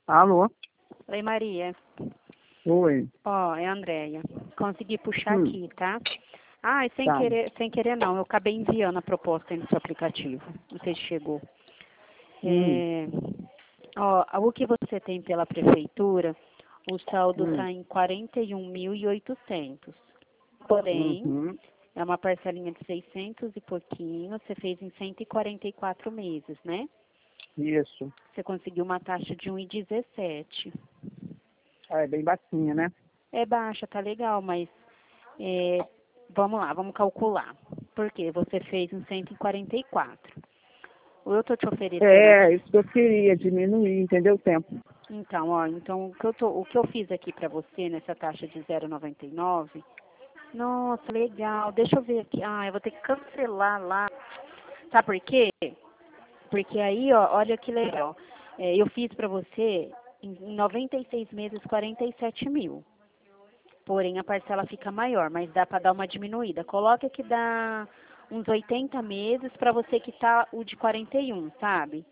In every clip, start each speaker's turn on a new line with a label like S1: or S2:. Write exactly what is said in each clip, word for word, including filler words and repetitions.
S1: Alô?
S2: Oi, Maria.
S1: Oi.
S2: Ó, é a Andréia. Consegui puxar
S1: Hum,
S2: aqui, tá? Ah, e sem
S1: tá.
S2: querer, sem querer não, eu acabei enviando a proposta aí no seu aplicativo. Não sei se chegou.
S1: Hum,
S2: É, ó, o que você tem pela prefeitura, o saldo
S1: hum,
S2: está em quarenta e um mil e oitocentos. Porém,
S1: uhum,
S2: é uma parcelinha de seiscentos e pouquinho, você fez em cento e quarenta e quatro meses, né?
S1: isso.
S2: Você conseguiu uma taxa de um e dezessete.
S1: Ah, é bem baixinha, né?
S2: É baixa, tá legal, mas é, vamos lá, vamos calcular. Por quê? Você fez em cento e quarenta e quatro. Eu estou te oferecendo aqui.
S1: É, isso que eu queria, diminuir, entendeu? O tempo.
S2: Então, ó, então o que eu, tô, o que eu fiz aqui para você nessa taxa de zero vírgula noventa e nove, nossa, legal, deixa eu ver aqui. Ah, eu vou ter que cancelar lá. Sabe por quê? Porque aí, ó, olha que legal. É, eu fiz para você em noventa e seis meses quarenta e sete mil. Porém, a parcela fica maior, mas dá para dar uma diminuída. Coloca que dá uns oitenta meses para você quitar o de quarenta e um, sabe?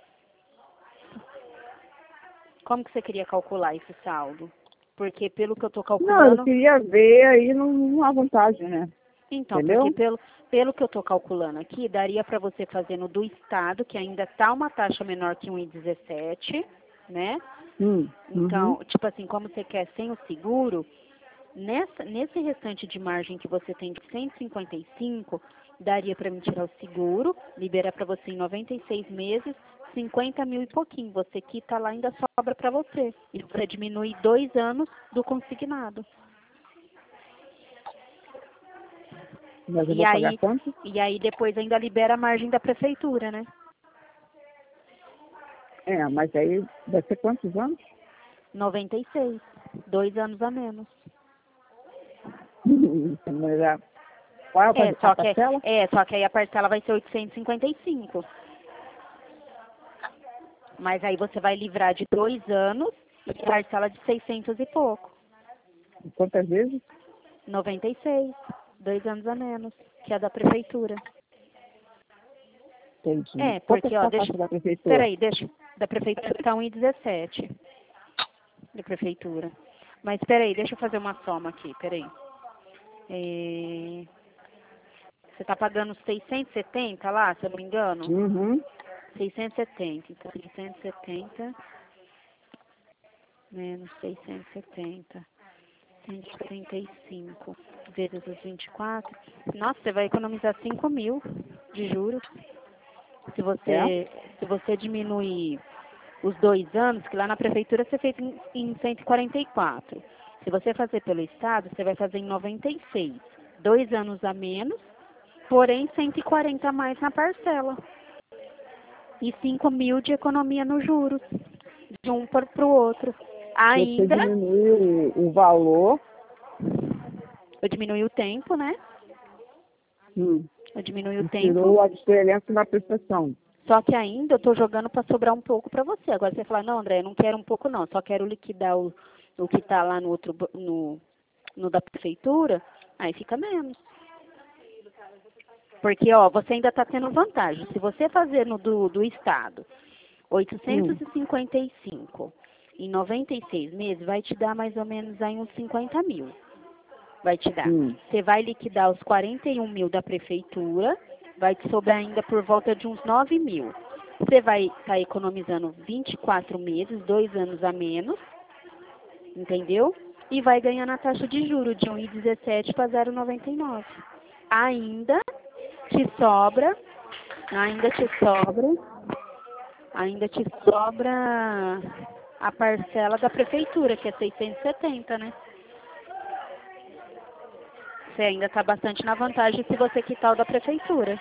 S2: Como que você queria calcular esse saldo? Porque pelo que eu estou
S1: Não, eu
S2: calculando,
S1: queria ver aí numa vantagem, né?
S2: então, porque
S1: Entendeu?
S2: pelo, pelo que eu estou calculando aqui, daria para você fazer no do estado, que ainda está uma taxa menor que um e dezessete, né?
S1: Hum, uhum.
S2: Então, tipo assim, como você quer sem o seguro, nessa, nesse restante de margem que você tem de cento e cinquenta e cinco, daria para mim tirar o seguro, liberar para você em noventa e seis meses, cinquenta mil e pouquinho. Você quita lá, ainda sobra para você. E você diminui dois anos do consignado.
S1: Mas eu
S2: E
S1: vou pagar
S2: aí,
S1: quanto?
S2: e aí depois ainda libera a margem da prefeitura, né?
S1: É, mas aí vai ser quantos anos?
S2: noventa e seis, dois anos a menos.
S1: Mas a, qual
S2: É,
S1: é a
S2: só que,
S1: parcela?
S2: é, só que aí a parcela vai ser oitocentos e cinquenta e cinco. Mas aí você vai livrar de dois anos e parcela de seiscentos e pouco.
S1: Quantas vezes?
S2: noventa e seis, dois anos a menos, que é da prefeitura.
S1: Entendi.
S2: É,
S1: Quanto é
S2: porque,
S1: que
S2: ó,
S1: tá a
S2: deixa,
S1: taxa da prefeitura?
S2: peraí, deixa, da prefeitura tá um e dezessete, da prefeitura. Mas peraí, deixa eu fazer uma soma aqui, peraí. É, você tá pagando seiscentos e setenta lá, se eu não me engano?
S1: Uhum.
S2: seiscentos e setenta, então seiscentos e setenta menos seiscentos e setenta. cento e trinta e cinco vezes os vinte e quatro. Nossa, você vai economizar cinco mil de juros. Se
S1: É?
S2: você, se você diminuir os dois anos, que lá na prefeitura você fez em, em cento e quarenta e quatro. Se você fazer pelo Estado, você vai fazer em noventa e seis. Dois anos a menos, porém cento e quarenta a mais na parcela. E cinco mil de economia nos juros, de um para o outro.
S1: Você
S2: Ainda,
S1: diminuiu o, o valor.
S2: eu diminui o tempo, né?
S1: Hum.
S2: Eu diminui o
S1: E
S2: tempo.
S1: tirou a diferença na prestação.
S2: Só que ainda eu estou jogando para sobrar um pouco para você. Agora você fala, não, André, eu não quero um pouco não, só quero liquidar o, o que está lá no outro, ba- no, no da prefeitura, aí fica menos. Porque, ó, você ainda está tendo vantagem. Se você fazer no do, do Estado,
S1: Hum.
S2: oitocentos e cinquenta e cinco em noventa e seis meses, vai te dar mais ou menos aí uns cinquenta mil. Vai te dar.
S1: Hum.
S2: Você vai liquidar os quarenta e um mil da prefeitura, vai te sobrar ainda por volta de uns nove mil. Você vai estar economizando vinte e quatro meses, dois anos a menos, entendeu? E vai ganhar na taxa de juros de um e dezessete para zero vírgula noventa e nove. Ainda te sobra, ainda te sobra, ainda te sobra a parcela da prefeitura, que é seiscentos e setenta, né? Você ainda está bastante na vantagem se você quitar o da prefeitura.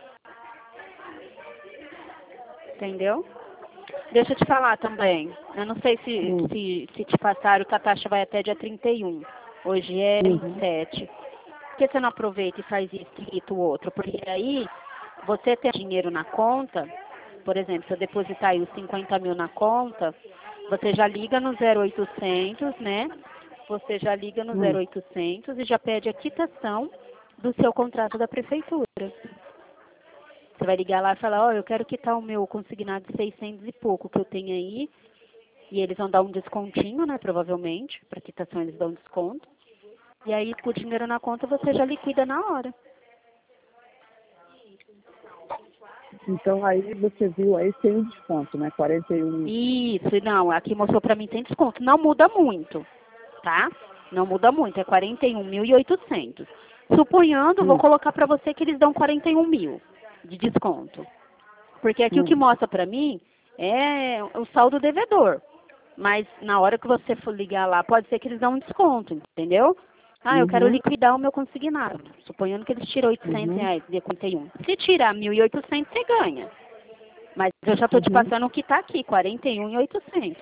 S2: Entendeu? Deixa eu te falar também. Eu não sei se,
S1: Hum.
S2: se, se te passaram que a taxa vai até dia trinta e um. Hoje é
S1: Uhum.
S2: vinte e sete. Por que você não aproveita e faz isso e quita o outro? Porque aí você tem dinheiro na conta, por exemplo, se eu depositar aí os cinquenta mil na conta, você já liga no zero oitocentos, né? Você já liga no
S1: Hum.
S2: zero oitocentos e já pede a quitação do seu contrato da prefeitura. Você vai ligar lá e falar, ó, eu quero quitar o meu consignado de seiscentos e pouco que eu tenho aí, E eles vão dar um descontinho, né, provavelmente, para quitação eles dão desconto. E aí, com o dinheiro na conta, você já liquida na hora.
S1: Então aí você viu aí tem um desconto, né? quarenta e um.
S2: Isso, não, aqui mostrou para mim tem desconto. Não muda muito, tá? Não muda muito, é quarenta e um mil e oitocentos. Suponhando, vou
S1: Hum.
S2: colocar para você que eles dão quarenta e um mil de desconto. Porque aqui
S1: Hum.
S2: o que mostra para mim é o saldo devedor. Mas na hora que você for ligar lá, pode ser que eles dão um desconto, entendeu? Ah, eu quero
S1: Uhum.
S2: liquidar o meu consignado. Suponhando que eles tiram oitocentos
S1: Uhum.
S2: reais de quarenta e um. Se tirar mil e oitocentos, você ganha. Mas eu já estou te
S1: Uhum.
S2: passando o que está aqui, quarenta e um mil e oitocentos.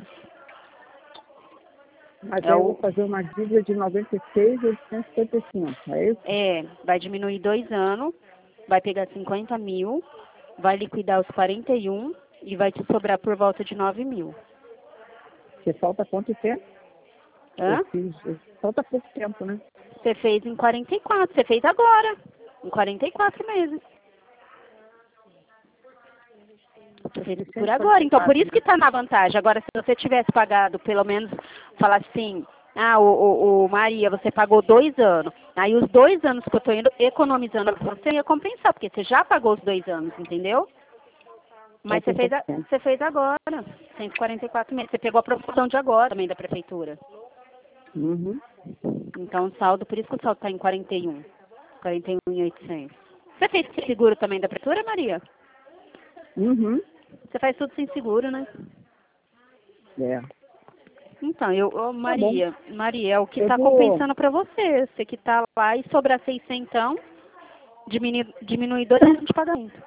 S1: Mas
S2: É,
S1: aí eu vou
S2: o,
S1: fazer uma dívida de noventa e seis mil oitocentos e cinquenta e cinco, é isso?
S2: é, vai diminuir dois anos, vai pegar cinquenta mil, vai liquidar os quarenta e um e vai te sobrar por volta de nove mil.
S1: Porque falta quanto tempo?
S2: Hã?
S1: Eu fiz, eu- falta pouco tempo, né?
S2: Você fez em quarenta e quatro, você fez agora, em quarenta e quatro meses. Você fez por agora, então por isso que está na vantagem. Agora, se você tivesse pagado, pelo menos, falar assim, ah, o, o, o Maria, você pagou dois anos. Aí os dois anos que eu estou indo economizando, você ia compensar, porque você já pagou os dois anos, entendeu? Mas você
S1: Falta
S2: fez,
S1: pouco
S2: a-
S1: tempo.
S2: você fez agora, cento e quarenta e quatro meses. Você pegou a promoção de agora também da prefeitura.
S1: Uhum.
S2: Então o saldo, por isso que o saldo está em quarenta e um. quarenta e um mil e oitocentos. Você fez seguro também da prefeitura, Maria?
S1: Uhum.
S2: Você faz tudo sem seguro, né?
S1: É.
S2: Então, eu, ô,
S1: Tá bom.
S2: Maria, Maria, é o que
S1: Eu
S2: está
S1: vou,
S2: compensando para você. Você que está lá e sobrar seiscentão, diminui, diminui dois anos de pagamento.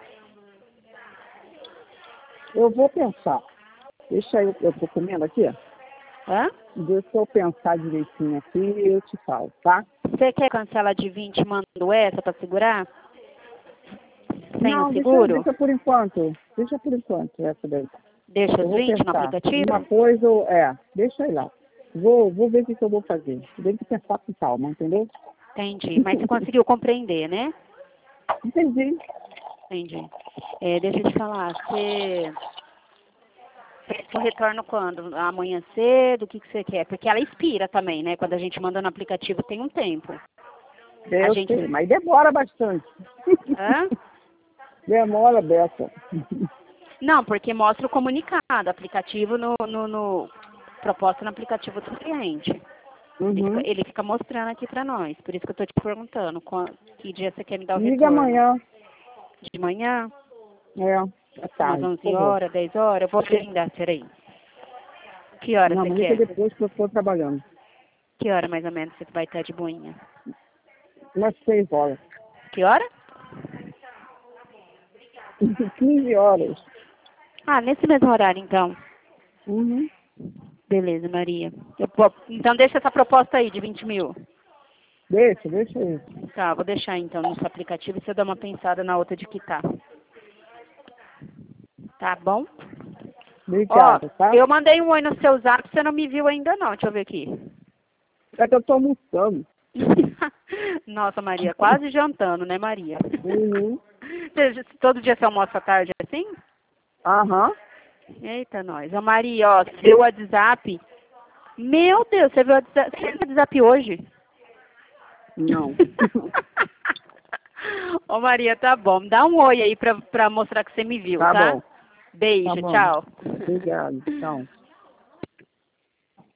S1: eu vou pensar. Deixa eu, eu tô comendo aqui.
S2: Hã?
S1: Deixa eu pensar direitinho aqui e eu te falo, tá?
S2: Você quer cancelar de vinte e mando essa para segurar? Sem o
S1: Não, deixa,
S2: seguro?
S1: deixa por enquanto. Deixa por enquanto essa daí.
S2: Deixa
S1: Eu
S2: os
S1: vou
S2: vinte no
S1: pensar. Uma
S2: aplicativo?
S1: coisa, eu- é, deixa aí lá. Vou, vou ver o que, que eu vou fazer. Tem que pensar com calma, entendeu?
S2: Entendi. Mas você conseguiu compreender, né?
S1: Entendi.
S2: Entendi. É, deixa eu te falar, você... Eu retorno quando? Amanhã cedo? O que, que você quer? Porque ela expira também, né? Quando a gente manda no aplicativo tem um tempo.
S1: É,
S2: A
S1: eu
S2: gente...
S1: sei, mas demora bastante.
S2: Hã?
S1: Demora, Beto.
S2: Não, porque mostra o comunicado, aplicativo no, no, no proposta no aplicativo do cliente. Ele fica,
S1: Uhum.
S2: ele fica mostrando aqui pra nós. Por isso que eu tô te perguntando qual, que dia você quer me dar o
S1: Liga
S2: retorno.
S1: amanhã.
S2: De manhã?
S1: É, à
S2: Umas
S1: tarde, por
S2: onze
S1: favor.
S2: horas, dez horas? Eu vou agendar, peraí. Que hora
S1: Não,
S2: você
S1: mas liga
S2: quer?
S1: depois que eu estou trabalhando.
S2: Que hora mais ou menos você vai estar de boinha?
S1: Umas seis horas.
S2: Que hora?
S1: quinze horas.
S2: Ah, nesse mesmo horário então.
S1: Uhum.
S2: Beleza, Maria. Eu vou- então deixa essa proposta aí de vinte mil.
S1: Deixa, deixa aí.
S2: Tá, vou deixar então no seu aplicativo e você dá uma pensada na outra de quitar. Tá bom? Ó,
S1: Obrigada, tá?
S2: eu mandei um oi no seu zap, você não me viu ainda não. Deixa eu ver aqui.
S1: É que eu estou almoçando.
S2: Nossa, Maria, quase jantando, né, Maria?
S1: Uhum.
S2: Você- Todo dia você almoça à tarde assim?
S1: Aham.
S2: Eita, nós. Ô, Maria, ó, seu WhatsApp. Meu Deus, você viu o WhatsApp, você viu o WhatsApp hoje?
S1: Não.
S2: Ô, Maria, tá bom. Dá um oi aí pra, pra mostrar que você me viu,
S1: Tá
S2: tá?
S1: bom. Tá
S2: Beijo,
S1: bom.
S2: tchau.
S1: Obrigado. Tchau.